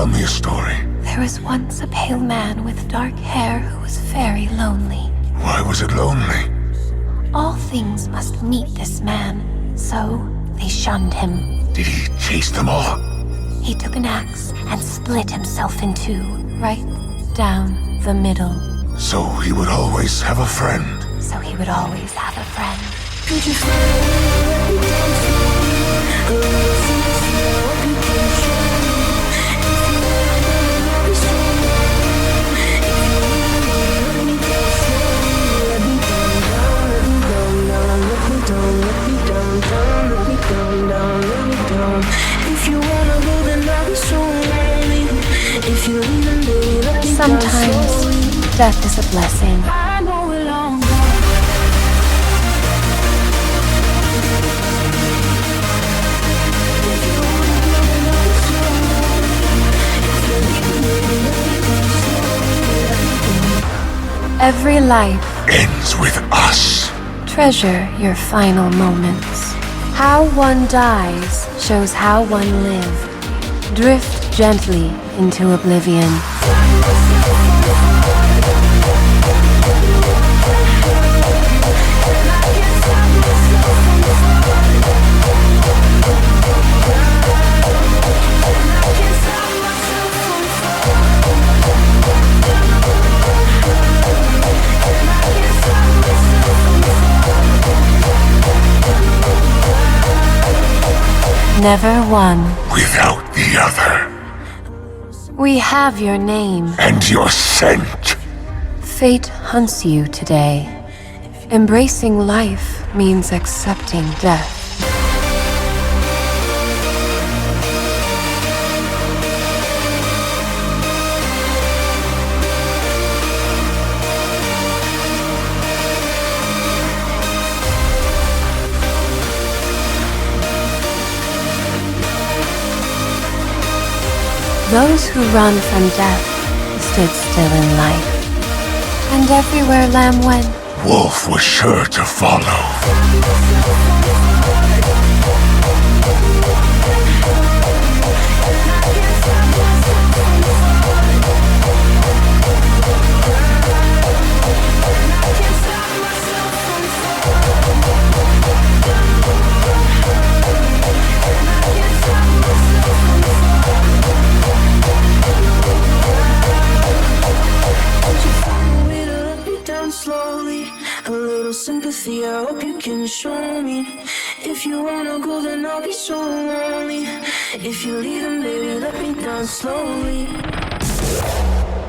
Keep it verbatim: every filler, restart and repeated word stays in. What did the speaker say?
Tell me a story. There was once a pale man with dark hair who was very lonely. Why was it lonely? All things must meet this man, so they shunned him. Did he chase them all? He took an axe and split himself in two, right down the middle. So he would always have a friend. So he would always have a friend. Sometimes death is a blessing. Every life ends with us. Treasure your final moments. How one dies shows how one lived. Drift gently into oblivion. Never one without the other. We have your name. And your scent. Fate hunts you today. Embracing life means accepting death. Those who run from death stood still in life. And everywhere Lamb went, Wolf was sure to follow. Slowly, a little sympathy, I hope you can show me. If you wanna go, then I'll be so lonely. If you leave, then baby, let me down slowly.